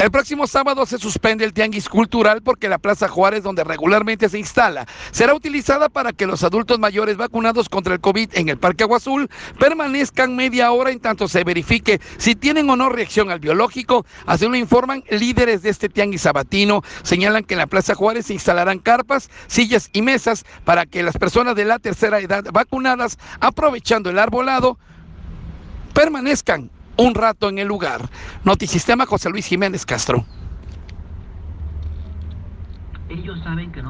El próximo sábado se suspende el tianguis cultural porque la Plaza Juárez, donde regularmente se instala, será utilizada para que los adultos mayores vacunados contra el COVID en el Parque Agua Azul permanezcan media hora en tanto se verifique si tienen o no reacción al biológico. Así lo informan líderes de este tianguis sabatino. Señalan que en la Plaza Juárez se instalarán carpas, sillas y mesas para que las personas de la tercera edad vacunadas, aprovechando el arbolado, permanezcan un rato en el lugar. Notisistema, José Luis Jiménez Castro. Ellos saben que no